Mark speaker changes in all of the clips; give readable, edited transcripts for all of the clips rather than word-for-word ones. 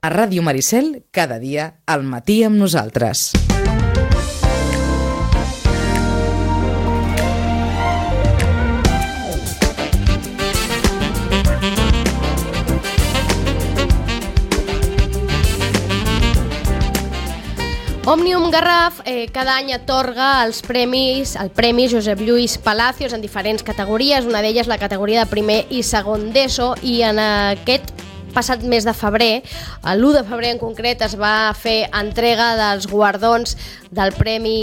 Speaker 1: A Ràdio Maricel, cada dia, al matí amb nosaltres.
Speaker 2: Òmnium Garraf cada any atorga el Premi Josep Lluís Palacios en diferents categories, una d'elles la categoria de primer i segon d'ESO, i en aquest passat mes de febrer, l'1 de febrer en concret, es va fer entrega dels guardons d'aquest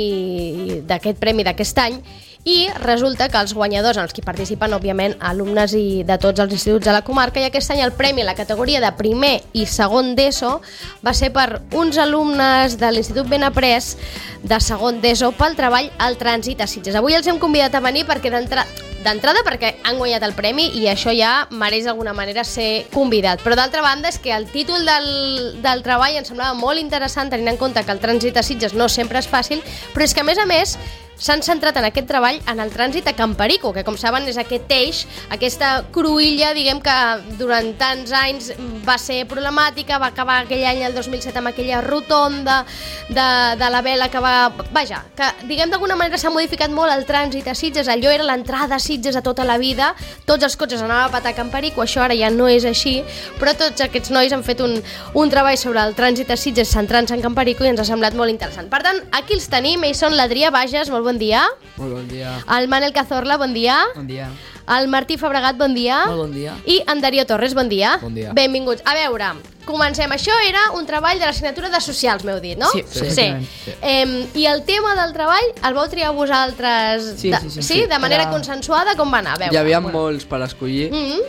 Speaker 2: premi d'aquest any, i resulta que els guanyadors, en els que participen, òbviament, alumnes i de tots els instituts de la comarca, i aquest any el premi a la categoria de primer i segon d'ESO va ser per uns alumnes de l'Institut Benaprés de segon d'ESO pel treball al trànsit a Sitges. Avui els hem convidat a venir perquè d'entrada perquè han guanyat el premi i això ja mereix d'alguna manera ser convidat, però d'altra banda és que el títol del treball em semblava molt interessant, tenint en compte que el trànsit a Sitges no sempre és fàcil, però és que a més s'han centrat en aquest treball en el trànsit a Camparico, que com saben és aquest eix, aquesta cruïlla, diguem que durant tants anys va ser problemàtica, va acabar aquell any, el 2007, amb aquella rotonda de la vela que va... Vaja, que diguem d'alguna manera s'ha modificat molt el trànsit a Sitges, allò era l'entrada a Sitges a tota la vida, tots els cotxes anaven a patar a Camparico, això ara ja no és així, però tots aquests nois han fet un treball sobre el trànsit a Sitges centrant-se en Camparico i ens ha semblat molt interessant. Per tant, aquí els tenim, ells són l'Adrià Bages, molt bon dia.
Speaker 3: Molt bon dia.
Speaker 2: El Manel Cazorla, bon dia.
Speaker 3: Bon dia.
Speaker 2: El Martí Fabregat, bon dia.
Speaker 3: Molt bon dia.
Speaker 2: I en Darío Torres, bon dia.
Speaker 3: Bon dia.
Speaker 2: Benvinguts. A veure, comencem. Això era un treball de l'assignatura de Socials, m'heu dit, no?
Speaker 3: Sí.
Speaker 2: I el tema del treball el vau triar vosaltres
Speaker 3: Sí,
Speaker 2: de manera consensuada? Com va anar? A veure.
Speaker 3: Hi havia molts per escollir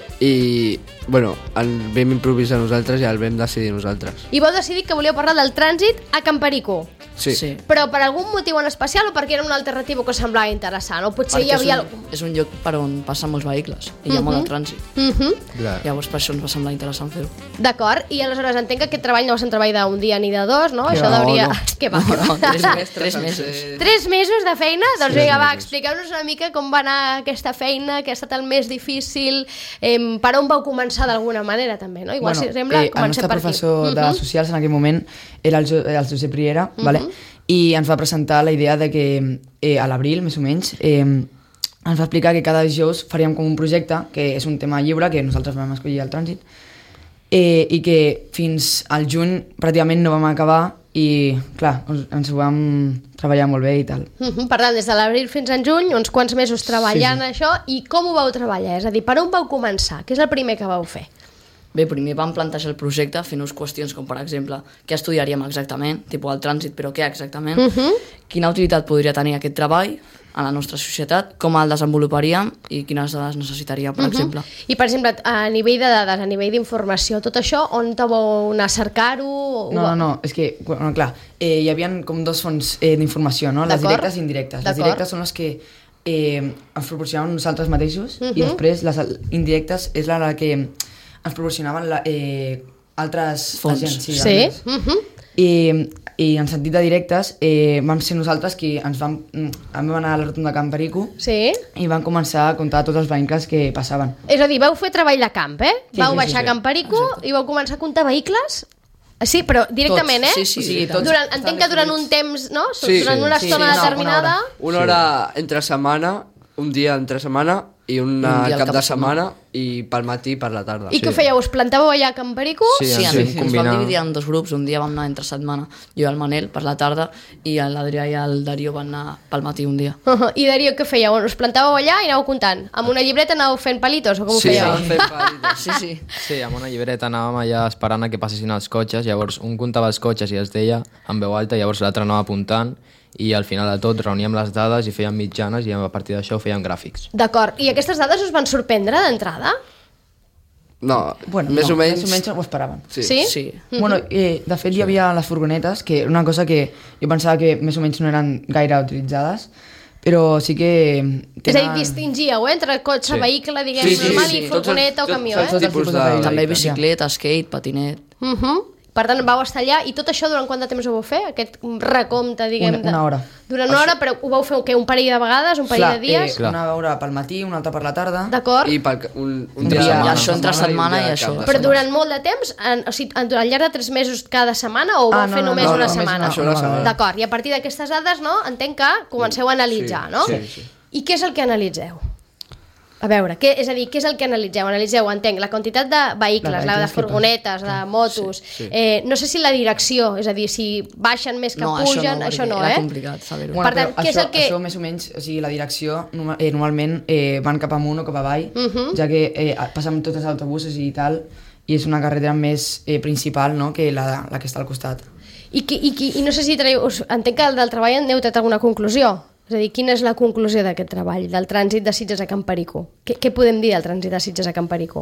Speaker 3: i, bueno, el vam improvisar nosaltres i el vam decidir nosaltres.
Speaker 2: I vau decidir que volíeu parlar del trànsit a Camparico.
Speaker 3: Sí.
Speaker 2: Però per algun motiu en especial o perquè era una alternativa que us semblava interessant? O potser hi havia...
Speaker 4: És un lloc per on passen molts vehicles i hi ha molt de trànsit. Llavors per això ens va semblar interessant fer-ho.
Speaker 2: D'acord, i aleshores entenc que aquest treball no va ser un treball d'un dia ni de dos, no? Això
Speaker 3: devia...
Speaker 4: No.
Speaker 2: Què va?
Speaker 4: No, 3 mesos.
Speaker 2: 3 mesos de feina? Doncs vinga, va, expliqueu-nos una mica com va anar aquesta feina, que ha estat el més difícil, per on vau començar d'alguna manera també, no? Igual si sembla, comencem per aquí.
Speaker 5: El nostre professor de Socials en aquell moment era el Josep Riera, vale? I ens va presentar la idea de que a l'abril, més o menys, ens va explicar que cada dijous faríem com un projecte, que és un tema lliure, que nosaltres vam escollir al trànsit, i que fins al juny pràcticament no vam acabar i, clar, ens ho vam treballar molt bé i tal.
Speaker 2: Per tant, des de l'abril fins al juny, uns quants mesos treballant això, i com ho vau treballar? És a dir, per on vau començar? Què és el primer que vau fer?
Speaker 4: Bé, primer vam plantejar el projecte fent-nos qüestions com, per exemple, què estudiaríem exactament, tipus el trànsit, però què exactament, quina utilitat podria tenir aquest treball a la nostra societat, com el desenvoluparíem i quines dades necessitaríem, per exemple.
Speaker 2: I, per exemple, a nivell de dades, a nivell d'informació, tot això, on vau anar a cercar-ho?
Speaker 5: No, és que, bueno, clar, hi havia com dos fonts d'informació, no? Les directes i indirectes. Les directes són les que ens proporcionaven nosaltres mateixos i després les indirectes és la que ens proporcionaven altres agents. I en sentit de directes vam ser nosaltres qui vam anar a la rotonda de Camparico i vam començar a comptar tots els vehicles que passaven.
Speaker 2: És a dir, vau fer treball de camp, vau baixar a Camparico i vau començar a comptar vehicles? Sí, però directament,
Speaker 4: Sí,
Speaker 2: entenc que durant un temps, no? Durant una estona determinada...
Speaker 3: Una hora entre setmana, un dia entre setmana i un cap de setmana i pel matí i per la tarda.
Speaker 2: I què fèieu? Us plantàveu allà a Camparico?
Speaker 4: Sí, ens vam dividir en dos grups. Un dia vam anar entre setmana, jo i el Manel per la tarda, i l'Adrià i el Darío van anar pel matí un dia.
Speaker 2: I Darío, què fèieu? Us plantàveu allà i anàveu comptant? Amb una llibreta anàveu fent palitos o com ho fèieu?
Speaker 3: Sí, fent palitos.
Speaker 6: Sí, amb una llibreta anàvem allà esperant a que passessin els cotxes, llavors un comptava els cotxes i els deia en veu alta, llavors l'altre anava apuntant i al final de tot reuníem les dades i fèiem mitjanes i a partir d'això fèiem gràfics.
Speaker 2: D'acord, i aquestes dades us van sorprendre d'entrada?
Speaker 3: No, més o menys
Speaker 5: ho esperaven.
Speaker 2: Sí?
Speaker 5: Bueno, de fet hi havia les furgonetes, que era una cosa que jo pensava que més o menys no eren gaire utilitzades, però sí que...
Speaker 2: És a dir, distingíeu entre cotxe, vehicle, diguem, normal i furgoneta o camió,
Speaker 4: També bicicleta, skate, patinet...
Speaker 2: Per tant, vau estar allà, i tot això durant quant de temps ho vau fer? Aquest recompte, diguem...
Speaker 5: Una hora.
Speaker 2: Durant una hora, però ho vau fer un parell de vegades, un parell de dies?
Speaker 5: Una hora pel matí, una altra per la tarda.
Speaker 2: D'acord.
Speaker 3: I un dia
Speaker 5: dia,
Speaker 3: setmana.
Speaker 4: I això entre setmana i això.
Speaker 2: Però durant molt de temps, o sigui, al llarg de 3 mesos cada setmana, o ho vau fer només una setmana?
Speaker 3: Això una setmana.
Speaker 2: D'acord, i a partir d'aquestes dades, no, entenc que comenceu a analitzar, no?
Speaker 3: Sí.
Speaker 2: I què és el que analitzeu? A veure, què és el que analitzeu? Analitzeu, entenc, la quantitat de vehicles, de furgonetes, de motos, no sé si la direcció, és a dir, si baixen més que pugen, això no,
Speaker 4: Era complicat saber-ho.
Speaker 2: Per tant, què és el que...
Speaker 5: Això més o menys, o sigui, la direcció normalment van cap amunt o cap avall, ja que passen tots els autobusos i tal, i és una carretera més principal, no?, que la que està al costat.
Speaker 2: I no sé si entenc que del treball en heu tret alguna conclusió. És a dir, quina és la conclusió d'aquest treball, del trànsit de Sitges a Can Perico? Què podem dir del trànsit de Sitges a Can Perico?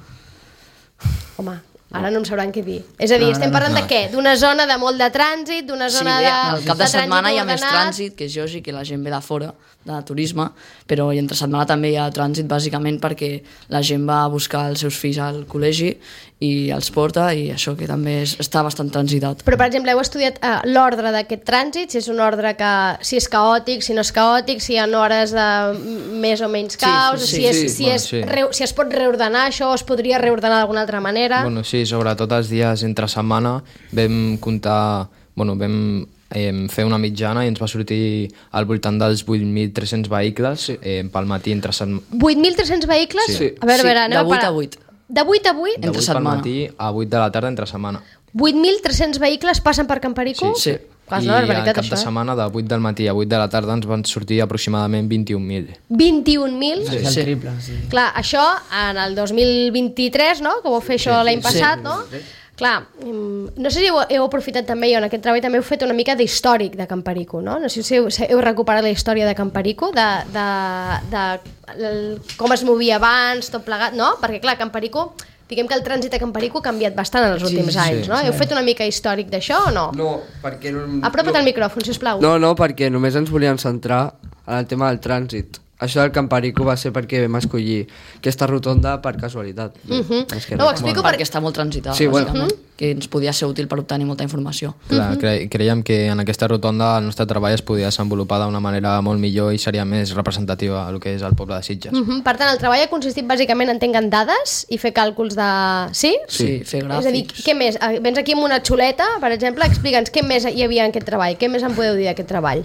Speaker 2: Home, ara no em sabran què dir. És a dir, estem parlant de què? D'una zona de molt de trànsit, d'una zona de...
Speaker 4: al cap de setmana hi ha més
Speaker 2: ordenat.
Speaker 4: trànsit, que és lògic que la gent ve de fora, de turisme, però entre setmana també hi ha trànsit bàsicament perquè la gent va a buscar els seus fills al col·legi i els porta, i això que també està bastant transitat.
Speaker 2: Però, per exemple, heu estudiat l'ordre d'aquest trànsit, si és un ordre que, si és caòtic, si no és caòtic, si hi ha hores de més o menys caos, si es pot reordenar això, o es podria reordenar d'alguna altra manera.
Speaker 6: Bueno, sí, sobretot els dies entre setmana vam comptar, vam fer una mitjana i ens va sortir al voltant dels 8.300 vehicles pel matí entre setmana.
Speaker 2: 8.300 vehicles?
Speaker 6: Sí.
Speaker 2: A veure,
Speaker 4: de 8 a 8.
Speaker 2: De 8 a 8?
Speaker 6: De 8 pel matí a 8 de la tarda entre setmana.
Speaker 2: 8.300 vehicles passen per Can Perico?
Speaker 4: Sí.
Speaker 6: I al cap de setmana de 8 del matí a 8 de la tarda ens van sortir aproximadament 21.000.
Speaker 2: 21.000?
Speaker 5: Sí, és el triple, sí.
Speaker 2: Clar, això en el 2023, no?, que vau fer això l'any passat, no? Clar, no sé si heu aprofitat també, jo en aquest treball també heu fet una mica d'històric de Can Perico, no? No sé si heu recuperat la història de Can Perico, de com es movia abans, tot plegat, no? Perquè clar, Can Perico, diguem que el trànsit a Can Perico ha canviat bastant en els últims anys, no? Heu fet una mica històric d'això o no?
Speaker 3: No, perquè...
Speaker 2: Apropa't al micròfon, sisplau.
Speaker 3: No, perquè només ens volíem centrar en el tema del trànsit. Això del Can Perico va ser perquè vam escollir aquesta rotonda per casualitat.
Speaker 2: No, ho explico
Speaker 4: perquè està molt transitada, bàsicament, que ens podia ser útil per obtenir molta informació.
Speaker 6: Clar, creiem que en aquesta rotonda el nostre treball es podia desenvolupar d'una manera molt millor i seria més representativa del que és el poble de Sitges.
Speaker 2: Per tant, el treball ha consistit bàsicament en tenir dades i fer càlculs de... Sí?
Speaker 4: Sí, fer gràfics.
Speaker 2: És a dir, què més? Vens aquí amb una xuleta, per exemple, explica'ns què més hi havia en aquest treball, què més en podeu dir d'aquest treball?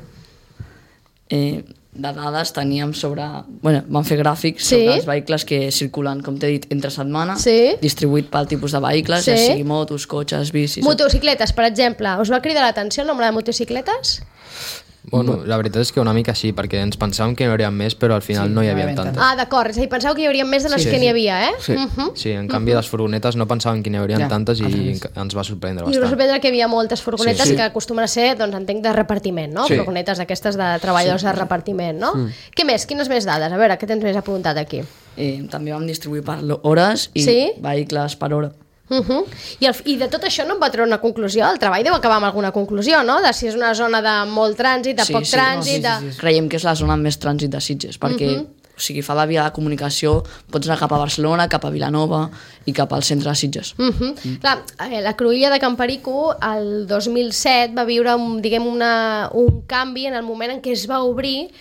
Speaker 4: De dades teníem sobre... vam fer gràfics sobre els vehicles que circulen, com t'he dit, entre setmana, distribuït pel tipus de vehicles, ja sigui motos, cotxes, bicis...
Speaker 2: Motocicletes, per exemple. Us va cridar l'atenció el nombre de motocicletes?
Speaker 6: Bueno, la veritat és que una mica sí, perquè ens pensàvem que hi hauria més, però al final no hi havia tantes.
Speaker 2: Ah, d'acord, és a dir, pensàveu que hi hauria més de les que n'hi havia,
Speaker 6: Sí, en canvi les furgonetes no pensàvem que n'hi haurien tantes i ens va sorprendre bastant.
Speaker 2: I us va sorprendre que hi havia moltes furgonetes que acostumen a ser, doncs entenc, de repartiment, no? Furgonetes aquestes de treballadors de repartiment, no? Què més? Quines més dades? A veure, què tens més apuntat aquí?
Speaker 4: També vam distribuir per hores i vehicles per hora.
Speaker 2: I de tot això no en va treure una conclusió? El treball deu acabar amb alguna conclusió, no? De si és una zona de molt trànsit, de poc trànsit...
Speaker 4: Creiem que és la zona amb més trànsit de Sitges, perquè fa la via de comunicació, pots anar cap a Barcelona, cap a Vilanova i cap al centre de Sitges.
Speaker 2: Clar, la cruïlla de Can Perico el 2007 va viure un canvi en el moment en què es va obrir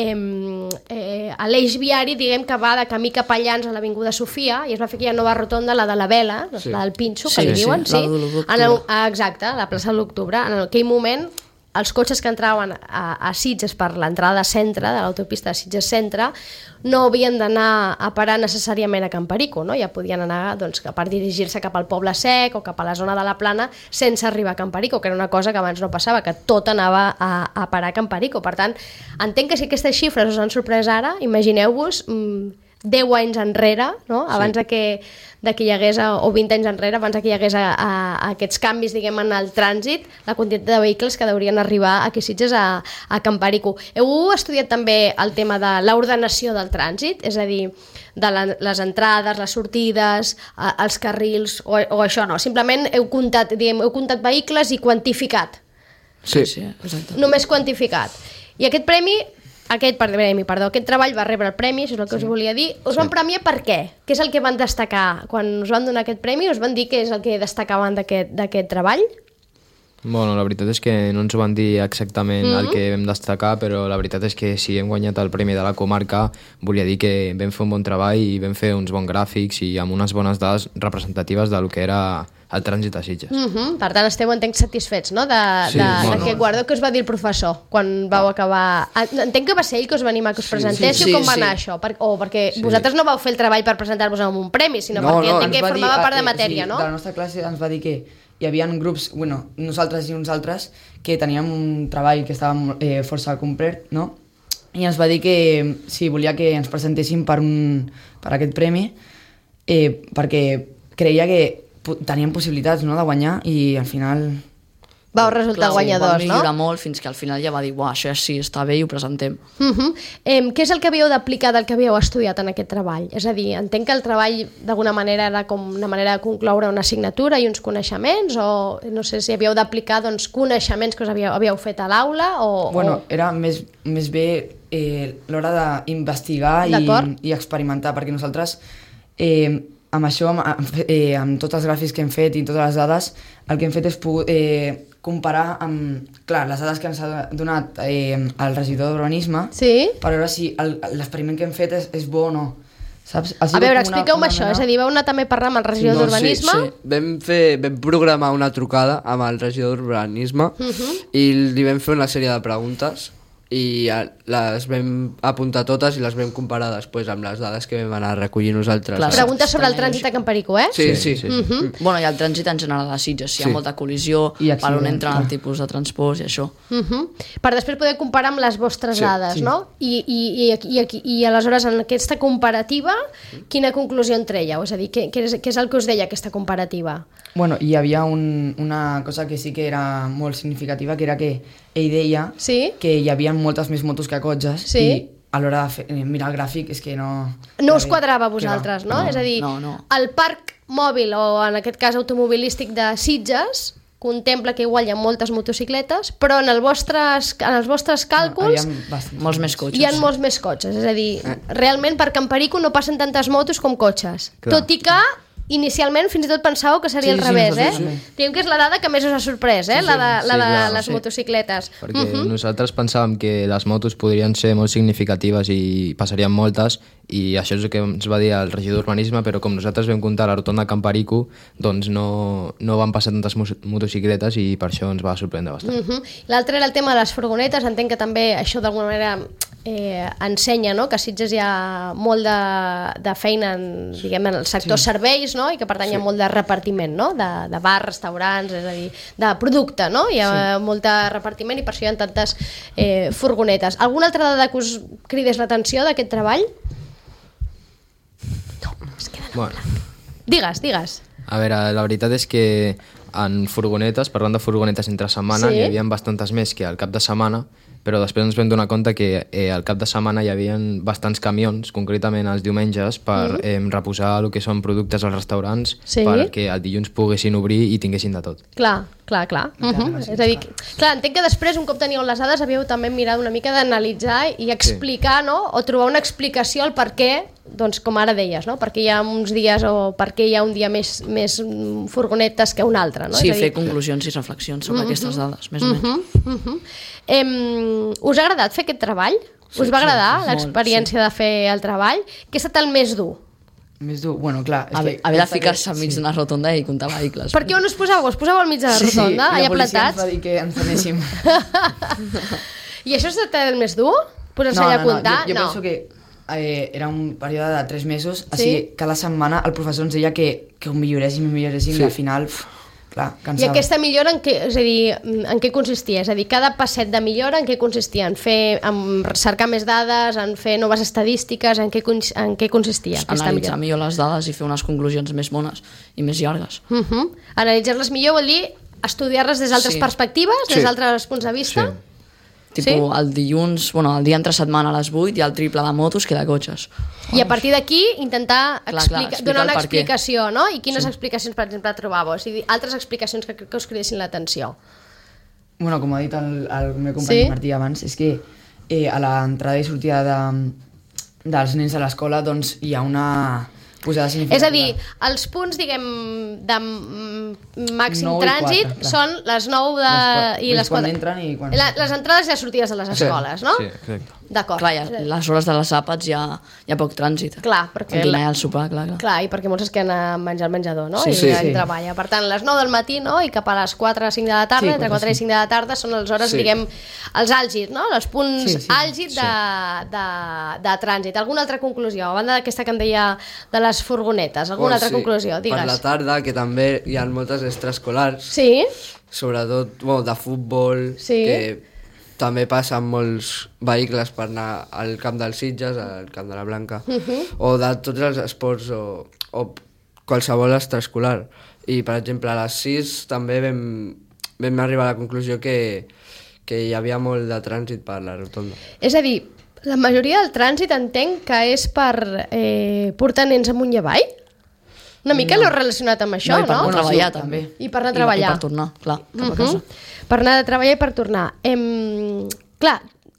Speaker 2: a l'eix viari, diguem, que va de camí cap allà a l'Avinguda Sofia, i es va fer aquella nova rotonda, la de la Vela, la del Pinxo, que li diuen, exacte, a la plaça de l'Octubre. En aquell moment els cotxes que entraven a Sitges per l'entrada centre, de l'autopista de Sitges Centre, no havien d'anar a parar necessàriament a Can Perico, no? Ja podien anar per dirigir-se cap al Poble Sec o cap a la zona de la Plana sense arribar a Can Perico, que era una cosa que abans no passava, que tot anava a parar a Can Perico. Per tant, entenc que si aquestes xifres us han sorprès ara, imagineu-vos 10 anys enrere, no? Abans de que hi hagués, o 20 anys enrere, abans que hi hagués aquests canvis, diguem, en el trànsit, la quantitat de vehicles que deurien arribar aquí a Sitges a Can Perico. Heu estudiat també el tema de l'ordenació del trànsit, és a dir, de les entrades, les sortides, els carrils, o això no? Simplement heu comptat vehicles i quantificat.
Speaker 3: Sí,
Speaker 4: exacte.
Speaker 2: Només quantificat. I aquest premi Aquest treball va rebre el premi, això és el que us volia dir. Us van premiar per què? Què és el que van destacar? Quan us van donar aquest premi, us van dir què és el que destacaven d'aquest treball?
Speaker 6: Bueno, la veritat és que no ens ho van dir exactament el que vam destacar, però la veritat és que si hem guanyat el premi de la comarca volia dir que vam fer un bon treball i vam fer uns bons gràfics i amb unes bones dades representatives del que era el trànsit a Sitges.
Speaker 2: Per tant, esteu, entenc, satisfets, no?, d'aquest guardó. Que us va dir el professor quan vau acabar... Entenc que va ser ell que us va animar que us presentéssiu, com va anar això? O perquè vosaltres no vau fer el treball per presentar-vos amb un premi, sinó perquè entenc que formava part de matèria, no?
Speaker 5: De la nostra classe ens va dir que hi havia grups, nosaltres i uns altres, que teníem un treball que estava força complet, no? I ens va dir que si volia que ens presentéssim per aquest premi, perquè creia que teníem possibilitats, no?, de guanyar, i al final...
Speaker 2: Vau resultar guanyadors, no?
Speaker 4: Va millorar molt fins que al final ja va dir això ja sí, està bé i ho presentem.
Speaker 2: Què és el que havíeu d'aplicar del que havíeu estudiat en aquest treball? És a dir, entenc que el treball d'alguna manera era com una manera de concloure una assignatura i uns coneixements, o no sé si havíeu d'aplicar coneixements que us havíeu fet a l'aula, o...
Speaker 5: Bueno, era més bé l'hora d'investigar i experimentar, perquè nosaltres... amb això, amb tots els gràfics que hem fet i totes les dades, el que hem fet és comparar amb, clar, les dades que ens ha donat el regidor d'urbanisme, per veure si l'experiment que hem fet és bo o no. Saps?
Speaker 2: A veure, expliqueu-me això, és a dir, vau anar també a parlar amb el regidor d'urbanisme?
Speaker 3: Sí. Vam programar una trucada amb el regidor d'urbanisme i li vam fer una sèrie de preguntes i les vam apuntar totes i les vam comparar després amb les dades que vam anar a recollir nosaltres.
Speaker 2: Preguntes sobre el trànsit a Can Perico, eh?
Speaker 3: Sí.
Speaker 4: Bueno, i el trànsit en general a Sitges, si hi ha molta col·lisió, per on entren el tipus de transports i això.
Speaker 2: Per després poder comparar amb les vostres dades, no? I aleshores, en aquesta comparativa, quina conclusió en trèieu? És a dir, què és el que us deia aquesta comparativa?
Speaker 5: Bueno, hi havia una cosa que sí que era molt significativa, que era que ell deia que hi havia moltes més motos que cotxes i a l'hora de mirar el gràfic és que no...
Speaker 2: No us quadrava a vosaltres, no? És a dir, el parc mòbil, o en aquest cas automobilístic de Sitges, contempla que igual hi ha moltes motocicletes, però en els vostres càlculs
Speaker 4: molts més cotxes.
Speaker 2: Hi ha molts més cotxes. És a dir, realment per Can Perico no passen tantes motos com cotxes. Tot i que inicialment fins i tot pensàveu que seria al revés, Diguem que és la dada que més us ha sorprès, la de les motocicletes.
Speaker 6: Perquè nosaltres pensàvem que les motos podrien ser molt significatives i passarien moltes, i això és el que ens va dir el regidor d'urbanisme, però com nosaltres vam comptar a la rotonda de Can Perico, doncs no van passar tantes motocicletes i per això ens va sorprendre bastant.
Speaker 2: L'altre era el tema de les furgonetes. Entenc que també això d'alguna manera ensenya, no?, que a Sitges hi ha molt de feina en el sector serveis, no?, i que per tant hi ha molt de repartiment, no?, de bars, restaurants, és a dir, de producte, no?, hi ha molt de repartiment i per això hi ha tantes furgonetes. Alguna altra dada que us cridés l'atenció d'aquest treball? No, es queda en blanc. Digues.
Speaker 6: A veure, la veritat és que en furgonetes, parlant de furgonetes entre setmana, n'hi havia bastantes més que al cap de setmana, però després ens vam donar compte que al cap de setmana hi havia bastants camions, concretament els diumenges, per reposar el que són productes als restaurants, perquè el dilluns poguessin obrir i tinguessin de tot.
Speaker 2: Clar. És a dir, entenc que després, un cop teníeu les dades, havíeu també mirat una mica d'analitzar i explicar, no?, o trobar una explicació al per què, doncs com ara deies, no?, perquè hi ha uns dies o per què hi ha un dia més furgonetes que un altre, no?
Speaker 4: Sí, fer conclusions i reflexions sobre aquestes dades, més o menys.
Speaker 2: Us ha agradat fer aquest treball? Us va agradar l'experiència de fer el treball? Què ha estat el més dur?
Speaker 5: Més dur? Bueno, clar...
Speaker 4: Haver de ficar-se enmig d'una rotonda i comptar vehicles.
Speaker 2: Per què on us posàveu? Us posàveu al mig de la rotonda, allà platats?
Speaker 5: Sí, la policia ens va dir que ens anéssim.
Speaker 2: I això ha estat el més dur? Posar-se allà a comptar?
Speaker 5: Jo penso que era un període de 3 mesos, així cada setmana el professor ens deia que ho milloréssim i al final... Clar, cansava. I
Speaker 2: aquesta millora en què consistia? És a dir, cada passet de millora en què consistia? En cercar més dades, en fer noves estadístiques, en què consistia aquesta
Speaker 4: analitzar millor les dades i fer unes conclusions més bones i més llargues.
Speaker 2: Analitzar-les millor vol dir estudiar-les des d'altres perspectives, des d'altres punts de vista?
Speaker 4: El dilluns, el dia entre setmana a les 8 hi ha el triple de motos que de cotxes.
Speaker 2: I a partir d'aquí intentar donar una explicació, no? I quines explicacions, per exemple, trobàveu? O sigui, altres explicacions que us cridessin l'atenció.
Speaker 5: Bueno, com ha dit el meu company Martí abans, és que a l'entrada i sortida dels nens a l'escola doncs hi ha una posada significativa.
Speaker 2: És a dir, els punts, diguem, de màxim
Speaker 5: 9 i
Speaker 2: trànsit
Speaker 5: 4, clar.
Speaker 2: són les 9 i les 4.
Speaker 5: Quan entren i quan...
Speaker 2: Les entrades i les sortides de les escoles, no?
Speaker 6: Sí, exacte.
Speaker 2: D'acord.
Speaker 4: Clar, i a les hores de les àpats hi ha poc trànsit.
Speaker 2: Clar, perquè...
Speaker 4: El dinar i el sopar, clar.
Speaker 2: Clar, i perquè molts es queden a menjar al menjador, no?
Speaker 4: Sí,
Speaker 2: I
Speaker 4: sí.
Speaker 2: hi treballa. Per tant, les 9 del matí, no? I cap a les 4 o 5 de la tarda,
Speaker 5: Sí,
Speaker 2: entre 4 i 5 de la tarda, són les hores,
Speaker 3: Sí.
Speaker 2: diguem, els àlgids, no? Els punts
Speaker 5: Sí, sí.
Speaker 2: àlgids de trànsit. Alguna altra conclusió? A banda d'aquesta que em deia de les furgonetes, alguna altra conclusió?
Speaker 3: Per la
Speaker 2: Digues.
Speaker 3: tarda, que també hi ha moltes extraescolars,
Speaker 2: Sí?
Speaker 3: sobretot de futbol,
Speaker 2: Sí.
Speaker 3: que també passen molts vehicles per anar al camp dels Sitges, al camp de la Blanca, o de tots els esports o qualsevol extraescolar. I, per exemple, a les 6 també vam arribar a la conclusió que hi havia molt de trànsit per la rotonda.
Speaker 2: És a dir, la majoria del trànsit entenc que és per portar nens amunt i avall? Una mica l'heu relacionat amb això,
Speaker 4: I per
Speaker 2: no?
Speaker 4: anar a treballar,
Speaker 5: sí,
Speaker 4: també.
Speaker 2: I per anar a treballar.
Speaker 4: I per tornar, clar, cap a casa.
Speaker 2: Per anar a treballar i per tornar. Clar,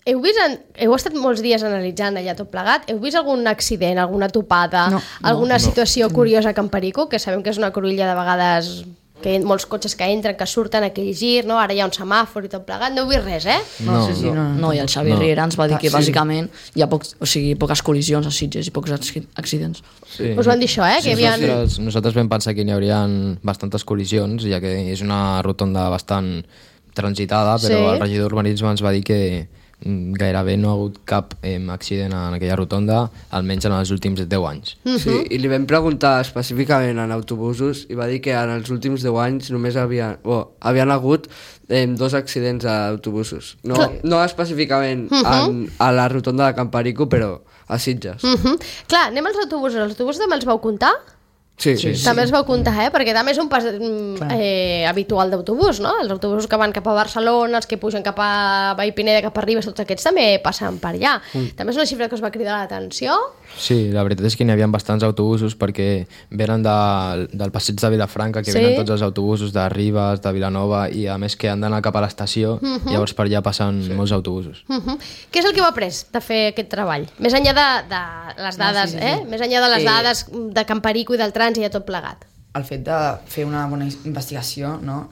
Speaker 2: heu estat molts dies analitzant allà tot plegat, heu vist algun accident, alguna topada, alguna situació curiosa a Can Perico, que sabem que és una cruïlla de vegades que molts cotxes que entren, que surten aquell gir, no? Ara hi ha un semàfor i tot plegat, no heu vist res, eh?
Speaker 4: No, i el Xavi Riera ens va dir que bàsicament hi ha poques col·lisions a Sitges i pocs accidents.
Speaker 6: Sí.
Speaker 2: Us van dir això, eh? Que hi havia...
Speaker 6: Nosaltres vam pensar que n'hi haurien bastantes col·lisions, ja que és una rotonda bastant transitada, però
Speaker 2: Sí.
Speaker 6: el regidor d'Urbanisme ens va dir que gairebé no ha hagut cap accident en aquella rotonda, almenys en els últims 10 anys.
Speaker 3: Sí, i li vam preguntar específicament en autobusos i va dir que en els últims 10 anys només havien hagut 2 accidents a autobusos. No específicament a la rotonda de Can Perico, però a Sitges.
Speaker 2: Clar, anem als autobusos. Els autobusos també els vau comptar?
Speaker 3: Sí.
Speaker 2: També els vau comptar, perquè també és un pas habitual d'autobús, no? Els autobusos que van cap a Barcelona, els que pugen cap a Vallpineda, cap a Ribes, tots aquests també passen per allà. També és una xifra que us va cridar l'atenció.
Speaker 6: Sí, la veritat és que n'hi havia bastants autobusos perquè venen del passeig de Vilafranca, que
Speaker 2: Sí.
Speaker 6: venen tots els autobusos de Ribes, de Vilanova, i a més que han d'anar cap a l'estació, llavors per allà passen molts autobusos.
Speaker 2: Què és el que heu après de fer aquest treball? Més enllà de les dades, Més enllà de les dades de Can Perico i del trànsit i de tot plegat.
Speaker 5: El fet de fer una bona investigació, no?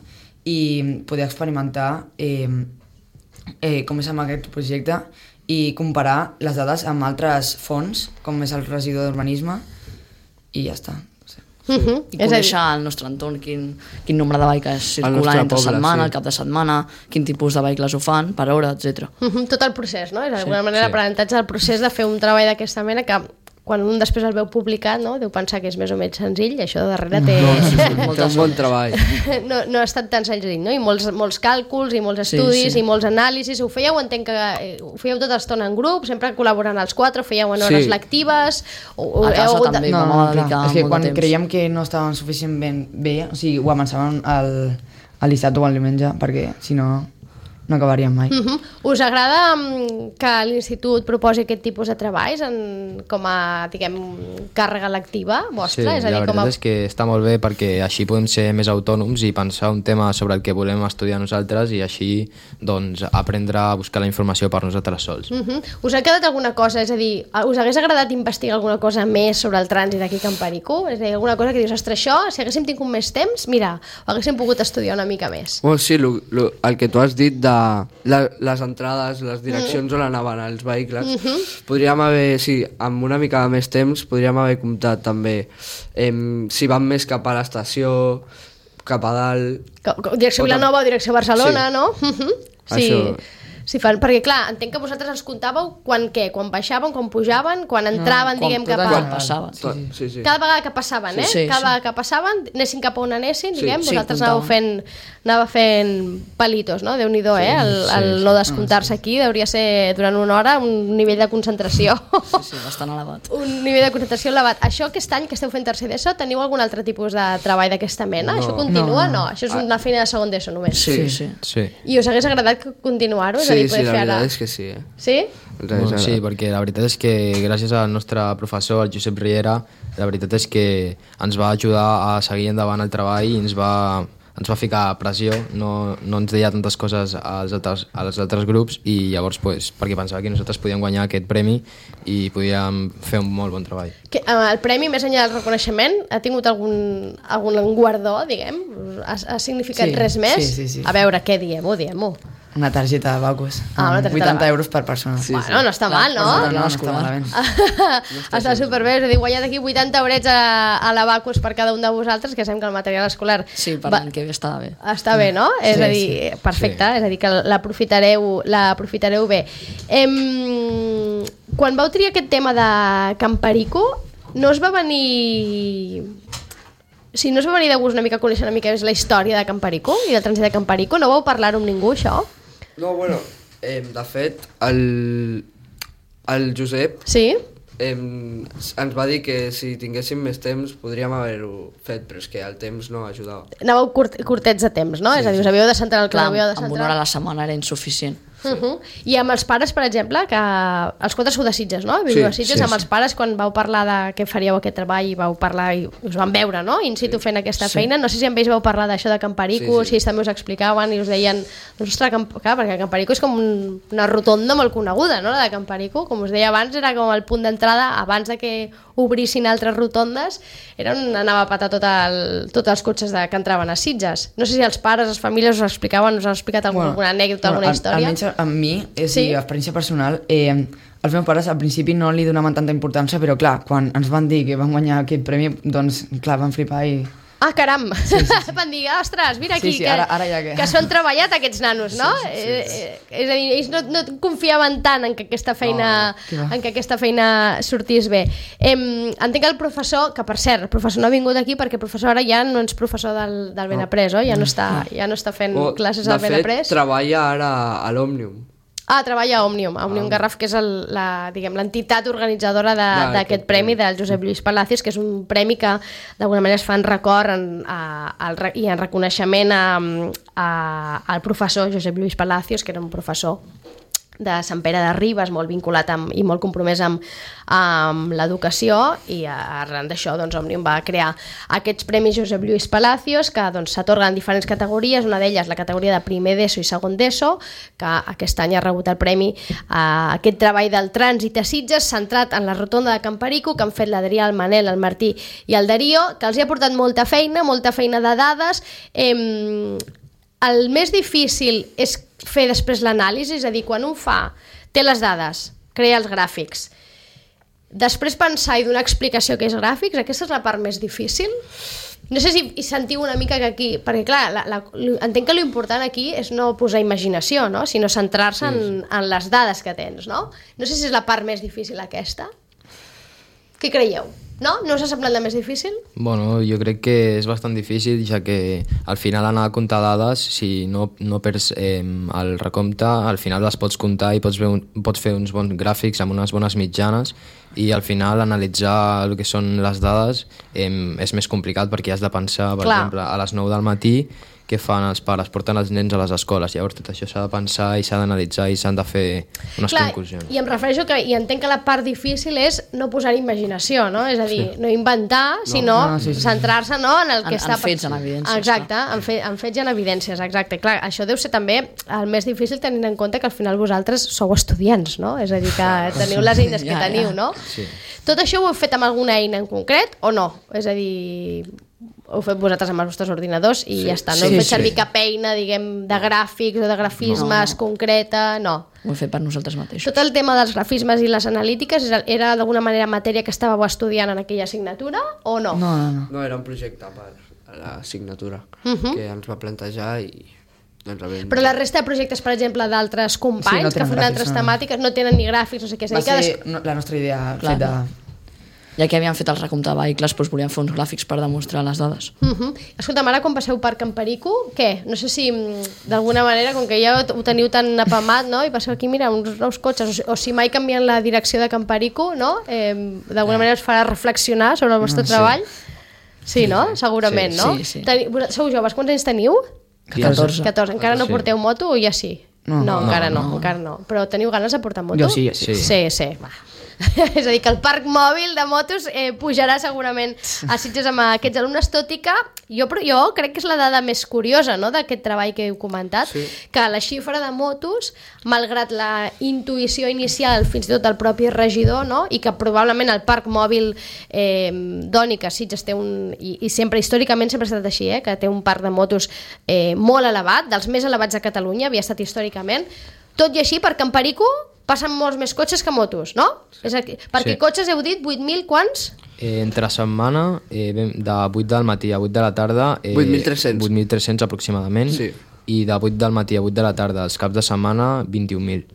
Speaker 5: I poder experimentar com és amb aquest projecte i comparar les dades amb altres fons, com és el regidor d'Urbanisme, i ja està.
Speaker 4: I
Speaker 2: És a dir,
Speaker 4: conèixer al nostre entorn quin nombre de vehicles circulen
Speaker 3: nostre
Speaker 4: entre
Speaker 3: poble,
Speaker 4: setmana,
Speaker 3: sí.
Speaker 4: el cap de setmana, quin tipus de vehicles ho fan, per hora, etc.
Speaker 2: tot el procés, no? És d'alguna manera aprenentatge del procés de fer un treball d'aquesta mena que quan un després el veu publicat, no? Deu pensar que és més o menys senzill, i això de darrere té...
Speaker 3: Té un bon treball.
Speaker 2: no ha estat tan senzill, no? I molts càlculs i molts estudis
Speaker 4: sí.
Speaker 2: i molts anàlisis. Ho fèieu, entenc que ho fèieu tota l'estona en grup, sempre col·laborant els 4, ho fèieu en hores
Speaker 3: Sí.
Speaker 2: lectives...
Speaker 4: A casa també.
Speaker 5: No,
Speaker 4: vam
Speaker 5: no,
Speaker 4: dedicar
Speaker 5: clar, és que
Speaker 4: molt de
Speaker 5: quan
Speaker 4: temps.
Speaker 5: creiem que no estàvem suficientment bé, o sigui, ho avançàvem al dissabte o al diumenge, perquè si no, no acabaríem mai.
Speaker 2: Us agrada que l'Institut proposi aquest tipus de treballs com a, diguem, càrrega lectiva vostra?
Speaker 6: Sí, la veritat és que està molt bé perquè així podem ser més autònoms i pensar un tema sobre el que volem estudiar nosaltres i així doncs, aprendre a buscar la informació per nosaltres sols.
Speaker 2: Us ha quedat alguna cosa? És a dir, us hagués agradat investigar alguna cosa més sobre el trànsit aquí a Can Perico? És a dir, alguna cosa que dius, ostres, això, si haguéssim tingut més temps, mira, ho haguéssim pogut estudiar una mica més.
Speaker 3: Bueno, sí, el que tu has dit de les entrades, les direccions on anaven els vehicles, podríem haver, sí, amb una mica de més temps, podríem haver comptat també si van més cap a l'estació, cap a dalt...
Speaker 2: Direcció Vilanova o direcció Barcelona,
Speaker 3: Sí.
Speaker 2: no? Sí.
Speaker 3: Això.
Speaker 2: Sí, perquè clar, entenc que vosaltres els comptàveu quan baixaven, quan pujaven, quan entraven, diguem, cap a...
Speaker 4: Quan passaven.
Speaker 3: Sí, sí.
Speaker 2: Cada vegada que passaven,
Speaker 4: Sí,
Speaker 2: Cada vegada que passaven, anessin cap a on anessin, diguem, vosaltres anàveu fent palitos, no? Déu-n'hi-do, el no descomptar-se aquí hauria ser durant una hora un nivell de concentració.
Speaker 4: Sí, bastant elevat.
Speaker 2: Un nivell de concentració elevat. Això aquest any que esteu fent tercer d'ESO, teniu algun altre tipus de treball d'aquesta mena? Això continua? No. Això és una feina de segon d'ESO només.
Speaker 4: Sí.
Speaker 6: Sí.
Speaker 2: I us hagués agradat continuar-ho? És a dir,
Speaker 3: Sí,
Speaker 2: poder
Speaker 3: la
Speaker 2: fer ara...
Speaker 3: veritat és que sí,
Speaker 2: Sí?
Speaker 6: Bueno, sí, perquè la veritat és que gràcies al nostre professor, el Josep Riera, la veritat és que ens va ajudar a seguir endavant el treball i ens va ens va ficar pressió, no ens deia tantes coses als altres grups i llavors pues, perquè pensava que nosaltres podíem guanyar aquest premi i podíem fer un molt bon treball.
Speaker 2: El premi, més enllà del reconeixement, ha tingut algun guardó, diguem? Ha significat res més?
Speaker 5: Sí.
Speaker 2: A veure, què diem-ho, diem-ho.
Speaker 5: Una targeta de Bacus.
Speaker 2: Una targeta
Speaker 5: 80 euros per persona.
Speaker 2: Bueno, no està mal, no?
Speaker 5: No està malament.
Speaker 2: Està superbé, és a dir, guanyar d'aquí 80 eurets a la Bacus per cada un de vosaltres, que sabem que el material escolar...
Speaker 4: Sí, per l'any que ve està bé.
Speaker 2: Està bé, no? És a dir, perfecte, és a dir, que l'aprofitareu bé. Quan vau triar aquest tema de Camparico, no us va venir... Si no us va venir de gust una mica conèixer una mica més la història de Camparico i del trànsit de Camparico, no vau parlar-ho amb ningú, això?
Speaker 3: No, bueno, de fet, el Josep
Speaker 2: Sí?
Speaker 3: ens va dir que si tinguéssim més temps podríem haver-ho fet, però és que el temps no ajudava.
Speaker 2: Anàveu curtets de temps, no? És a dir, us havíeu de centrar el que havíeu de centrar.
Speaker 4: Amb una hora a la setmana era insuficient.
Speaker 2: I amb els pares, per exemple, que els quatre sou de Sitges, no? Viviu a Sitges, amb els pares, quan vau parlar de què faríeu aquest treball i vau parlar i us van veure, no? In situ fent aquesta feina, no sé si amb ells vau parlar d'això de Camparico, si ells també us explicaven i us deien, doncs, ostres, clar, perquè Camparico és com una rotonda molt coneguda, no? La de Camparico, com us deia abans, era com el punt d'entrada, abans de que obrissin altres rotondes, era on anava a patar tots els cotxes que entraven a Sitges. No sé si els pares, les famílies us explicaven, us han explicat alguna anècdota, alguna història?
Speaker 5: Almenys a mi, experiència personal, els meus pares al principi no li donaven tanta importància, però clar, quan ens van dir que vam guanyar aquest premi, doncs clar, van flipar i...
Speaker 2: Ah, caram! Van dir, ostres, mira aquí,
Speaker 5: ara ja
Speaker 2: que s'ho han treballat aquests nanos, no? És a dir, ells no confiaven tant en que aquesta feina sortís bé. Entenc que el professor, que per cert, el professor no ha vingut aquí perquè el professor ara ja no és professor del Benaprés, ja no està fent classes al Benaprés.
Speaker 3: De fet, treballa ara a l'Òmnium.
Speaker 2: Treballa a Òmnium Garraf, que és l'entitat organitzadora d'aquest premi del Josep Lluís Palacios, que és un premi que d'alguna manera es fa en record i en reconeixement al professor Josep Lluís Palacios, que era un professor de Sant Pere de Ribes, molt vinculat i molt compromès amb l'educació, i arran d'això doncs, Òmnium va crear aquests premis Josep Lluís Palacios, que s'atorguen en diferents categories, una d'elles la categoria de primer d'ESO i segon d'ESO, que aquest any ha rebut el premi a aquest treball del trànsit a Sitges, centrat en la rotonda de Camparico, que han fet l'Adrià, el Manel, el Martí i el Darío, que els hi ha portat molta feina de dades. El més difícil és fer després l'anàlisi, és a dir, quan un té les dades, crea els gràfics, després pensar i donar explicació que és gràfics, aquesta és la part més difícil. No sé si sentiu una mica que aquí, perquè clar, entenc que l'important aquí és no posar imaginació, no? Sinó centrar-se en les dades que tens, no? No sé si és la part més difícil aquesta. Què creieu? No? No us ha semblat la més difícil?
Speaker 6: Bueno, jo crec que és bastant difícil, ja que al final anar a comptar dades, si no perds el recompte, al final les pots comptar i pots fer uns bons gràfics amb unes bones mitjanes, i al final analitzar el que són les dades és més complicat, perquè has de pensar, per exemple, a les 9 del matí què fan els pares, porten els nens a les escoles, llavors tot això s'ha de pensar i s'ha d'analitzar i s'han de fer unes conclusions.
Speaker 2: I em refereixo i entenc que la part difícil és no posar imaginació, no? És a dir, no inventar, sinó centrar-se en el que està...
Speaker 4: En fets, en evidències.
Speaker 2: Exacte, en fets i en evidències, exacte. Clar, això deu ser també el més difícil, tenint en compte que al final vosaltres sou estudiants, no? És a dir, que teniu les eines que teniu, no?
Speaker 6: Sí.
Speaker 2: Tot això ho heu fet amb alguna eina en concret o no? És a dir... ho fet vosaltres amb els vostres ordinadors i ja està, no heu fet servir cap eina, diguem, de gràfics o de grafismes concreta, no.
Speaker 4: Ho hem fet per nosaltres mateixos.
Speaker 2: Tot el tema dels grafismes i les analítiques era d'alguna manera matèria que estàveu estudiant en aquella assignatura o no?
Speaker 3: No, era un projecte per l'assignatura que ens va plantejar i...
Speaker 2: Però la resta de projectes, per exemple, d'altres companys que fan altres temàtiques, no tenen ni gràfics, no sé què.
Speaker 5: Va ser la nostra idea feta...
Speaker 4: Ja que havíem fet el recompte de vehicles, doncs volíem fer uns gràfics per demostrar les dades.
Speaker 2: Escolta'm, ara quan passeu per Camparico, què? No sé si d'alguna manera, com que ja ho teniu tan apamat, no? I passeu aquí, mira, uns nous cotxes, o si mai canvien la direcció de Camparico, no? D'alguna manera us farà reflexionar sobre el vostre treball. Sí, no? Segurament, no?
Speaker 4: Sí.
Speaker 2: Sou joves, quants anys teniu?
Speaker 4: 14.
Speaker 2: Encara no porteu moto o ja sí? No, encara no. Però teniu ganes de portar moto?
Speaker 5: Jo sí.
Speaker 2: Sí. Va. És a dir, que el parc mòbil de motos pujarà segurament a Sitges amb aquests alumnes, tot i que jo crec que és la dada més curiosa, no?, d'aquest treball que heu comentat, que la xifra de motos, malgrat la intuïció inicial fins i tot del propi regidor, no?, i que probablement el parc mòbil doni que Sitges té i sempre, històricament sempre ha estat així, que té un parc de motos molt elevat, dels més elevats de Catalunya, havia estat històricament, tot i així, per Can Perico passen molts més cotxes que motos, no? Perquè cotxes heu dit 8.000 quants?
Speaker 6: Entre setmana, de 8 del matí a 8 de la tarda...
Speaker 3: 8.300.
Speaker 6: 8.300 aproximadament. Sí. I de 8 del matí a 8 de la tarda, els caps de setmana, 21.000.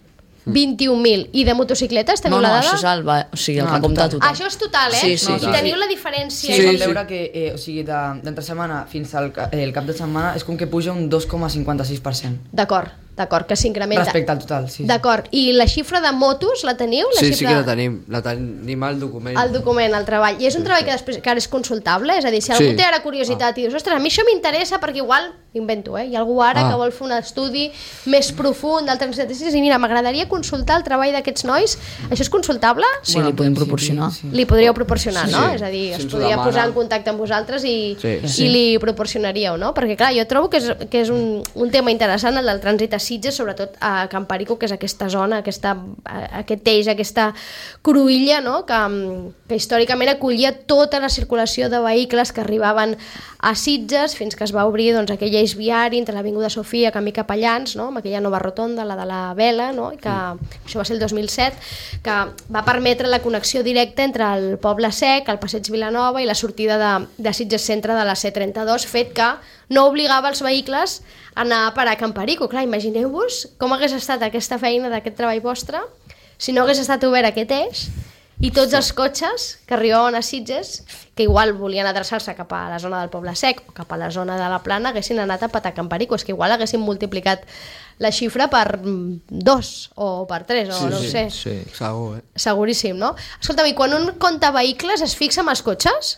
Speaker 2: 21.000. I de motocicletes teniu la dada?
Speaker 4: No, això és el recompte total.
Speaker 2: Això és total,
Speaker 4: Sí.
Speaker 2: I teniu la diferència.
Speaker 5: Sí, vam veure que d'entre setmana fins al cap de setmana és com que puja un 2,56%.
Speaker 2: D'acord, que s'incrementa.
Speaker 5: Respecte al total, sí.
Speaker 2: D'acord, i la xifra de motos la teniu?
Speaker 3: Sí que la tenim al document.
Speaker 2: Al document, al treball. I és un treball que després que ara és consultable? És a dir, si algú té ara curiositat i dius, ostres, a mi això m'interessa perquè igual, invento, hi ha algú ara que vol fer un estudi més profund d'altres estadístiques i mira, m'agradaria consultar el treball d'aquests nois. Això és consultable?
Speaker 4: Sí, li podem proporcionar.
Speaker 2: Li podríeu proporcionar, no? És a dir,
Speaker 3: Si
Speaker 2: es
Speaker 3: ens ho
Speaker 2: podria
Speaker 3: demana.
Speaker 2: posar en contacte amb vosaltres i li proporcionaríeu, no? Perquè clar, jo trobo que és un tema interessant el del trànsit a Sitges, sobretot a Can Perico, que és aquesta zona, aquest eix, aquesta cruïlla, no?, que històricament acollia tota la circulació de vehicles que arribaven a Sitges fins que es va obrir doncs, aquell eix viari entre l'Avinguda Sofia, Camí Capellans, no?, amb aquella nova rotonda, la de la Vela, no?, i que això va ser el 2007, que va permetre la connexió directa entre el Poble Sec, el Passeig Vilanova i la sortida de Sitges Centre de la C32, fet que no obligava els vehicles a anar a parar a Can Perico. Clar, imagineu-vos com hagués estat aquesta feina d'aquest treball vostre si no hagués estat obert aquest eix i tots els cotxes que arribaven a Sitges, que igual volien adreçar-se cap a la zona del Poble Sec o cap a la zona de la Plana, haguessin anat a patar a Can Perico. És que igual haguessin multiplicat la xifra per 2 o per 3, o no ho sé.
Speaker 6: Sí.
Speaker 3: Segur,
Speaker 2: Seguríssim, no? Escolta'm, i quan un compta vehicles es fixa en els cotxes?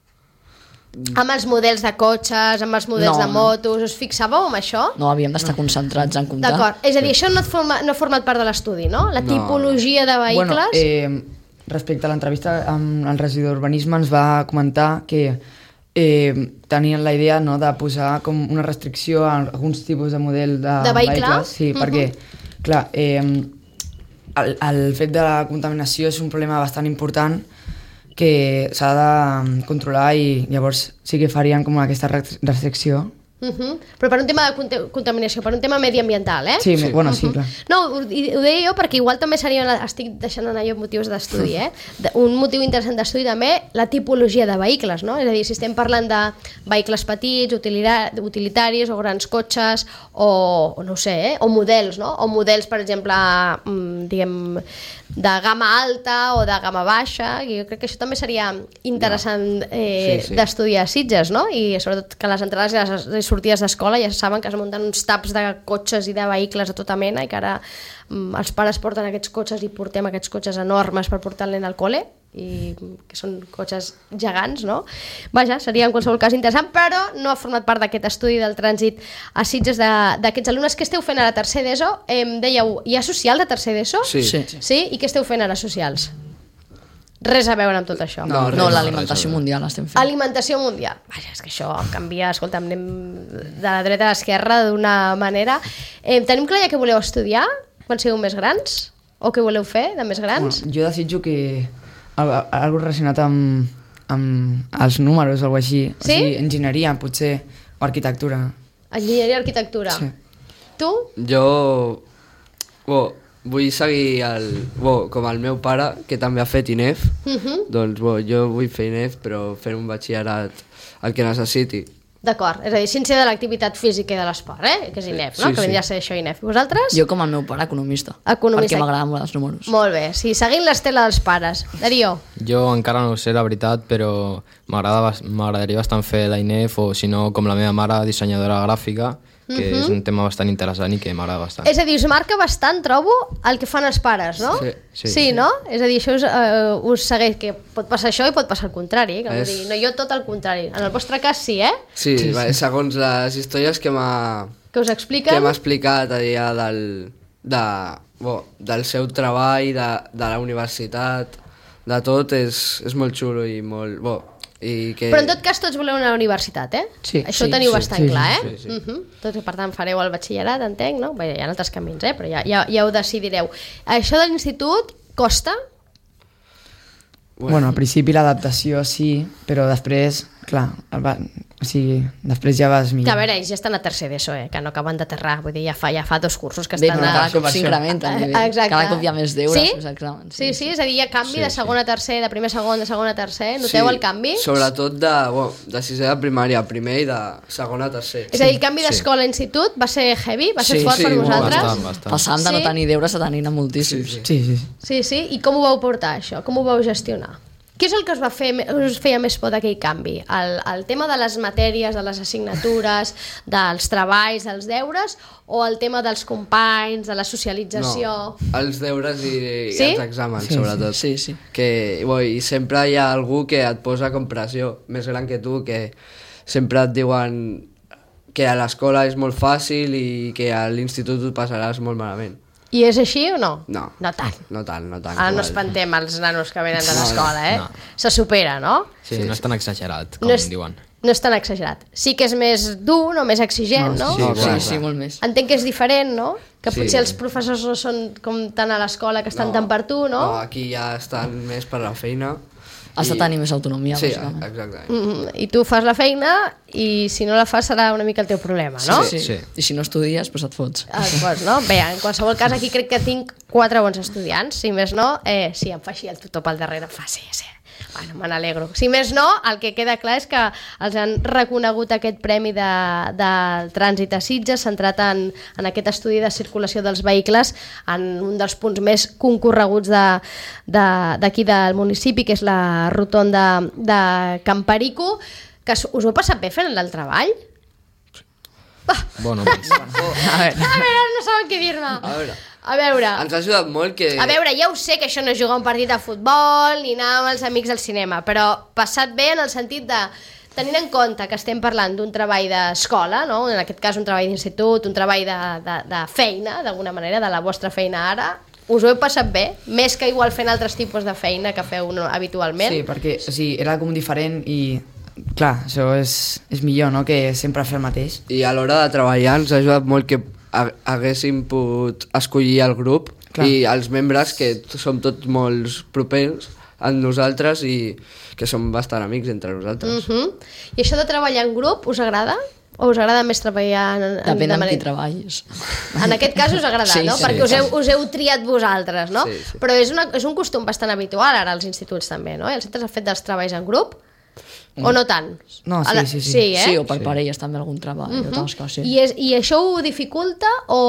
Speaker 2: Amb els models de cotxes, amb els models de motos, us fixàveu amb això?
Speaker 4: No, havíem d'estar concentrats en comptar.
Speaker 2: D'acord, és a dir, això no ha format part de l'estudi, no? La tipologia de vehicles...
Speaker 5: Bueno, respecte a l'entrevista amb el regidor d'Urbanisme ens va comentar que tenien la idea, no, de posar com una restricció a alguns tipus de model de vehicles. Sí, perquè, clar, el fet de la contaminació és un problema bastant important que s'ha de controlar i llavors sí que farien com aquesta restricció.
Speaker 2: Però per un tema de contaminació, per un tema mediambiental,
Speaker 5: Sí, bueno, sí, clar.
Speaker 2: No, ho deia jo perquè igual també seria, estic deixant anar jo motius d'estudi, un motiu interessant d'estudi també, la tipologia de vehicles, no? És a dir, si estem parlant de vehicles petits, utilitaris o grans cotxes o no ho sé, o models, no? O models, per exemple, diguem, de gamma alta o de gamma baixa, i jo crec que això també seria interessant d'estudiar a Sitges, no? I sobretot que les entrades i les sortides d'escola ja saben que es munten uns taps de cotxes i de vehicles de tota mena i que ara els pares porten aquests cotxes i portem aquests cotxes enormes per portar el nen al col·le i que són cotxes gegants, no? Vaja, seria en qualsevol cas interessant, però no ha format part d'aquest estudi del trànsit a Sitges d'aquests alumnes. Què esteu fent ara a tercer d'ESO? Dèieu, hi ha social de tercer d'ESO?
Speaker 3: Sí.
Speaker 2: I què esteu fent ara socials? Res a veure amb tot això.
Speaker 4: No, l'alimentació mundial estem fent.
Speaker 2: Alimentació mundial. Vaja, és que això canvia, escolta'm, anem de la dreta a l'esquerra d'una manera. Tenim clar ja que voleu estudiar quan sigueu més grans? O què voleu fer de més grans?
Speaker 5: Bueno, jo desitjo que algo relacionat amb els números o alguna així.
Speaker 2: Sí?
Speaker 5: O sigui, enginyeria, potser, o arquitectura.
Speaker 2: Enginyeria i arquitectura.
Speaker 5: Sí.
Speaker 2: Tu?
Speaker 3: Jo vull seguir com el meu pare, que també ha fet INEF, doncs jo vull fer INEF, però fer un batxillerat el que necessiti.
Speaker 2: D'acord, és a dir, ciència de l'activitat física i de l'esport, que és INEF, no?
Speaker 3: Sí,
Speaker 2: Que vindria a ser això INEF. Vosaltres?
Speaker 4: Jo com el meu pare, economista.
Speaker 2: Economista.
Speaker 4: Perquè m'agraden molt els números.
Speaker 2: Molt bé, sí, seguint l'estela dels pares. Darío?
Speaker 6: Jo encara no ho sé, la veritat, però m'agradaria bastant fer la INEF o, si no, com la meva mare, dissenyadora gràfica, que és un tema bastant interessant i que m'agrada bastant.
Speaker 2: És a dir, us marca bastant, trobo, el que fan els pares, no?
Speaker 3: Sí.
Speaker 2: No? És a dir, això us segueix, que pot passar això i pot passar el contrari. Que dir, no, jo tot el contrari. En el vostre cas sí,
Speaker 3: Sí, segons les històries que m'ha
Speaker 2: Que us expliquen?
Speaker 3: Que m'ha explicat a dia de del seu treball, de la universitat, de tot, és molt xulo i molt... I que...
Speaker 2: Però en tot cas tots voleu anar a la universitat, eh?
Speaker 5: Sí.
Speaker 2: Això ho
Speaker 5: Sí,
Speaker 2: teniu
Speaker 5: sí,
Speaker 2: bastant
Speaker 5: sí,
Speaker 2: clar, eh?
Speaker 3: sí, sí.
Speaker 2: Tots, per tant, fareu el batxillerat, entenc, no? Bé, hi ha altres camins, però ja ho decidireu. Això de l'institut costa?
Speaker 5: Bueno, al principi l'adaptació sí, però després, clar, després ja vas
Speaker 2: Que a
Speaker 5: millor.
Speaker 2: veure, ells ja estan a tercer d'ESO, que no acaben d'aterrar, vull dir, ja fa 2 cursos que
Speaker 4: Bé,
Speaker 2: estan...
Speaker 4: però cada cop
Speaker 5: conversió.
Speaker 4: s'incrementa el nivell.
Speaker 2: Exacte.
Speaker 4: Cada cop hi ha més deures.
Speaker 2: Sí?
Speaker 4: Més exàmens.
Speaker 2: Sí, és a dir, hi ha canvi de segon a tercer, de primer a segon, de segon a tercer. Noteu el canvi?
Speaker 3: Sobretot de sisè de primària a primer i de segon a tercer.
Speaker 2: És a dir, el canvi d'escola a institut va ser heavy? Va ser
Speaker 3: Sí,
Speaker 2: fort
Speaker 3: sí,
Speaker 2: per
Speaker 3: molt,
Speaker 2: vosaltres?
Speaker 6: Bastant.
Speaker 4: Passant de no
Speaker 2: Sí?
Speaker 4: tenir deures a tenir-ne moltíssims.
Speaker 5: Sí.
Speaker 2: Sí. I com ho vau portar, això? Com ho vau gestionar? Què és el que us feia més por d'aquell canvi? El tema de les matèries, de les assignatures, dels treballs, dels deures, o el tema dels companys, de la socialització?
Speaker 3: No, els deures i
Speaker 2: Sí?
Speaker 3: els exàmens,
Speaker 5: Sí,
Speaker 3: sobretot.
Speaker 4: sí.
Speaker 3: Que, i sempre hi ha algú que et posa com pressió, més gran que tu, que sempre et diuen que a l'escola és molt fàcil i que a l'institut ho passaràs molt malament.
Speaker 2: I és així o no?
Speaker 3: No.
Speaker 2: No tant.
Speaker 3: No tant.
Speaker 2: Ara no espantem els nanos que venen de
Speaker 3: No,
Speaker 2: l'escola,
Speaker 6: no.
Speaker 2: Se supera, no?
Speaker 6: Sí, no és tan exagerat, com
Speaker 2: No és,
Speaker 6: diuen.
Speaker 2: no és tan exagerat. Sí que és més dur, no? Més exigent, no?
Speaker 3: sí, clar.
Speaker 4: Sí, molt més.
Speaker 2: Entenc que és diferent, no? Que
Speaker 3: Sí.
Speaker 2: potser els professors no són com tant a l'escola que estan tant per tu, no?
Speaker 3: No, aquí ja estan més per la feina.
Speaker 4: Has de tenir més autonomia,
Speaker 3: Sí,
Speaker 4: bàsicament.
Speaker 3: exactament.
Speaker 2: I tu fas la feina i si no la fas serà una mica el teu problema, no?
Speaker 6: Sí.
Speaker 4: I si no estudies, doncs et fots.
Speaker 2: Pues, no? Bé, en qualsevol cas aquí crec que tinc 4 bons estudiants, si més no, sí, em fa així el tutor pel darrere, em fa sí. Bueno, me n'alegro. Si més no, el que queda clar és que els han reconegut aquest premi de trànsit a Sitges, centrat en aquest estudi de circulació dels vehicles en un dels punts més concorreguts d'aquí del municipi, que és la rotonda de Camparico, que us ho heu passat bé fent el treball?
Speaker 6: Bueno, pues,
Speaker 2: A veure, no saben què dir-me. A veure,
Speaker 3: Ens ha ajudat molt que...
Speaker 2: a veure, ja ho sé que això no és jugar un partit de futbol ni anar amb els amics al cinema, però passat bé en el sentit de tenint en compte que estem parlant d'un treball d'escola, no? En aquest cas un treball d'institut, un treball de feina, d'alguna manera, de la vostra feina ara, us ho heu passat bé? Més que igual fent altres tipus de feina que feu habitualment?
Speaker 5: Sí, perquè era com diferent i, clar, això és millor, no?, que sempre fer el mateix.
Speaker 3: I a l'hora de treballar ens ha ajudat molt que haguéssim pogut escollir el grup.
Speaker 5: Clar.
Speaker 3: I els membres, que som tots molt propers a nosaltres i que som bastant amics entre nosaltres.
Speaker 2: I això de treballar en grup us agrada? O us agrada més treballar
Speaker 4: Depèn amb qui treballis.
Speaker 2: En aquest cas us agrada,
Speaker 4: Sí,
Speaker 2: no?
Speaker 4: sí.
Speaker 2: Perquè us heu triat vosaltres, no?
Speaker 3: Sí, sí.
Speaker 2: Però és un costum bastant habitual ara als instituts també, no? Els centres han fet dels treballs en grup? O no tant?
Speaker 5: No, sí.
Speaker 2: Sí, eh?
Speaker 4: Sí, o per parelles també algun treball. Sí.
Speaker 2: I això ho dificulta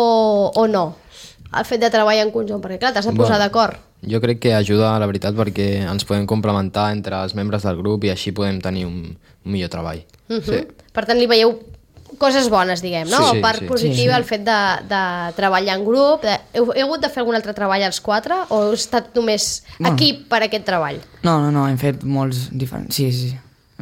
Speaker 2: o no? El fet de treballar en conjunt? Perquè clar, t'has de posar
Speaker 6: Bueno.
Speaker 2: d'acord.
Speaker 6: jo crec que ajuda, la veritat, perquè ens podem complementar entre els membres del grup i així podem tenir un millor treball.
Speaker 3: Sí.
Speaker 2: Per tant, li veieu coses bones, diguem, no?
Speaker 6: Sí,
Speaker 2: o part
Speaker 6: sí.
Speaker 2: positiva el fet de treballar en grup. Heu hagut de fer algun altre treball els 4 o heu estat només equip per aquest treball?
Speaker 5: No, hem fet molts diferents, sí.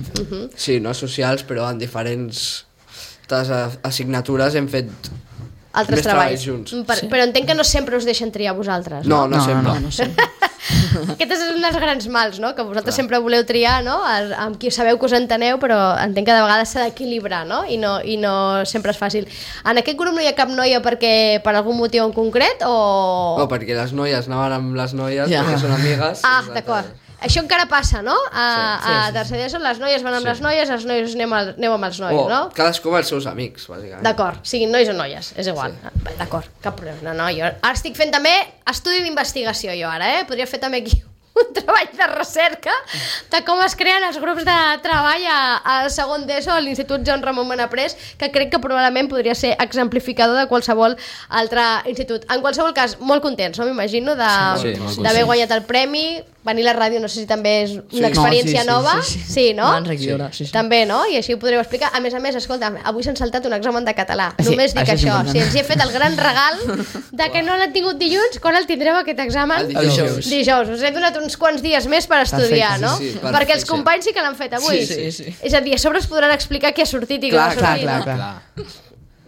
Speaker 3: Sí, no socials, però en diferents assignatures hem fet
Speaker 2: Altres
Speaker 3: més
Speaker 2: treballs.
Speaker 3: junts.
Speaker 2: Però entenc que no sempre us deixen triar vosaltres.
Speaker 3: No, no sempre.
Speaker 4: No sé.
Speaker 2: Aquest és un dels grans mals, no? Que vosaltres sempre voleu triar, no? Amb qui sabeu que us enteneu, però entenc que de vegades s'ha d'equilibrar, no? I no sempre és fàcil. En aquest grup no hi ha cap noia per algun motiu en concret o...
Speaker 3: No, perquè les noies anaven amb les noies,
Speaker 4: Ja.
Speaker 3: perquè són amigues.
Speaker 2: Ah,
Speaker 3: i
Speaker 2: d'acord. Això encara passa, no? A tercer d'ESO les noies van amb les noies, els nois aneu amb els nois,
Speaker 3: O
Speaker 2: no?
Speaker 3: cadascú amb els seus amics, bàsicament.
Speaker 2: D'acord, siguin nois o noies, és igual. Sí. D'acord, cap problema. No, jo ara estic fent també estudi d'investigació, jo ara, Podria fer també aquí un treball de recerca de com es creen els grups de treball al segon d'ESO a l'Institut Joan Ramon Benaprés, que crec que probablement podria ser exemplificador de qualsevol altre institut. En qualsevol cas, molt contents, no? M'imagino,
Speaker 6: Sí, molt
Speaker 2: d'haver
Speaker 6: contents.
Speaker 2: guanyat el premi. Venir a la ràdio no sé si també és una
Speaker 3: Sí.
Speaker 2: experiència
Speaker 5: No, sí,
Speaker 2: nova.
Speaker 5: sí.
Speaker 2: Sí, no?
Speaker 4: Abans requidora, sí.
Speaker 2: També, no? I així ho podreu explicar. A més, escolta, avui s'han saltat un examen de català.
Speaker 5: Sí,
Speaker 2: Només dic
Speaker 5: això és
Speaker 2: això.
Speaker 5: important.
Speaker 2: Si ens hi he fet el gran regal de que no l'han tingut dilluns, quan el tindreu aquest examen?
Speaker 3: El dijous.
Speaker 2: Dijous. Us he donat uns quants dies més per estudiar,
Speaker 5: Perfecte,
Speaker 2: no?
Speaker 3: sí, sí,
Speaker 2: Perquè
Speaker 3: perfecte.
Speaker 2: els companys sí que l'han fet avui.
Speaker 4: Sí.
Speaker 2: És a dir, a sobre us podran explicar què ha sortit i què no ha
Speaker 3: Clar,
Speaker 2: sortit.
Speaker 5: clar.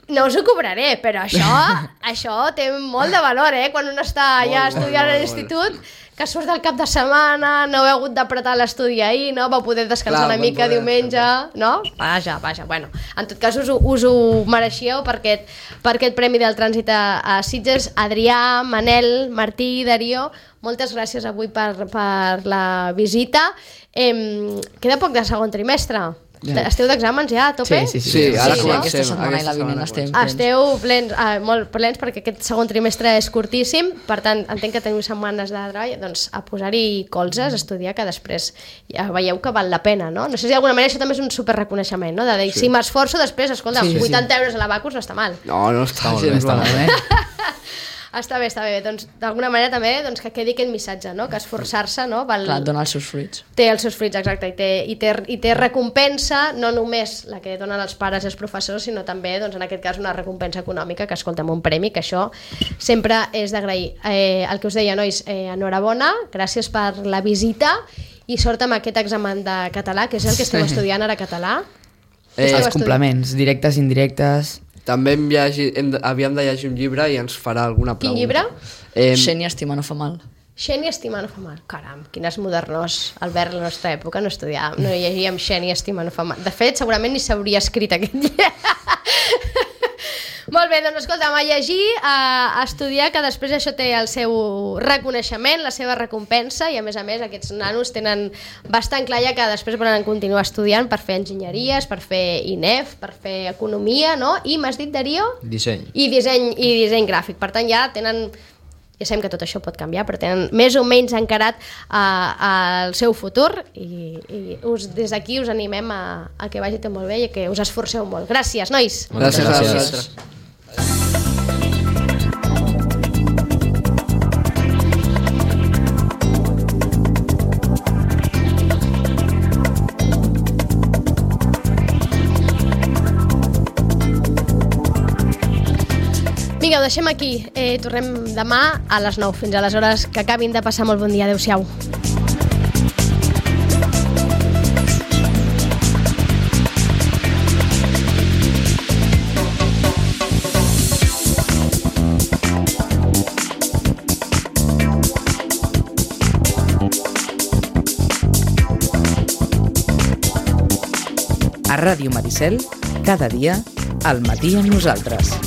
Speaker 2: No us ho cobraré, però això té molt de valor, quan un està ja estudiant a l'institut, que surt del cap de setmana, no heu hagut d'apretar l'estudi ahir, no? Vau poder descansar una mica diumenge, no? Vaja, bueno. En tot cas, us ho mereixíeu per aquest Premi del Trànsit a Sitges. Adrià, Manel, Martí, Darío, moltes gràcies avui per la visita. Queda poc de segon trimestre. Esteu d'exàmens ja a tope?
Speaker 3: Sí, ara comencem.
Speaker 4: Aquesta setmana i la vinent
Speaker 2: esteu plens, molt plens, perquè aquest segon trimestre és curtíssim, per tant, entenc que teniu setmanes de treball, doncs a posar-hi colzes, a estudiar, que després ja veieu que val la pena, no? No sé si d'alguna manera això també és un superreconeixement, no? De dir, si m'esforço, després, escolta, 80 euros a l'Abacus no està mal.
Speaker 3: No està gens malament.
Speaker 2: Està bé. Doncs, d'alguna manera també que quedi aquest missatge, no? Que esforçar-se, no?
Speaker 4: Clar, dona els seus fruits.
Speaker 2: Té els seus fruits, exacte, i té recompensa, no només la que donen els pares i els professors, sinó també, doncs, en aquest cas, una recompensa econòmica, que escolta'm, un premi, que això sempre és d'agrair. El que us deia, nois, enhorabona, gràcies per la visita i sort amb aquest examen de català, que és el que esteu estudiant ara català.
Speaker 5: Els complements, directes, indirectes...
Speaker 3: També havíem de llegir un llibre i ens farà alguna pregunta.
Speaker 2: Quin llibre?
Speaker 4: Xènia estima no fa mal.
Speaker 2: Xènia estima no fa mal. Caram, quines modernors. Albert, a la nostra època no estudiàvem, no llegíem Xènia estima no fa mal. De fet, segurament ni s'hauria escrit aquest llibre. Molt bé, doncs escolta'm, a llegir, a estudiar, que després això té el seu reconeixement, la seva recompensa, i a més aquests nanos tenen bastant clar ja que després volen continuar estudiant per fer enginyeries, per fer INEF, per fer economia, no? I m'has dit, Darío?
Speaker 6: Disseny.
Speaker 2: I disseny gràfic. Per tant, ja tenen... Ja sabem que tot això pot canviar, però tenen més o menys encarat el seu futur i des d'aquí us animem a que vagi tot molt bé i que us esforceu molt. Gràcies, nois!
Speaker 3: Gràcies a vosaltres.
Speaker 2: Vinga, ho deixem aquí. Tornem demà a les 9. Fins aleshores, que acabin de passar molt bon dia. Adéu-siau.
Speaker 1: A Ràdio Maricel, cada dia, al matí amb nosaltres.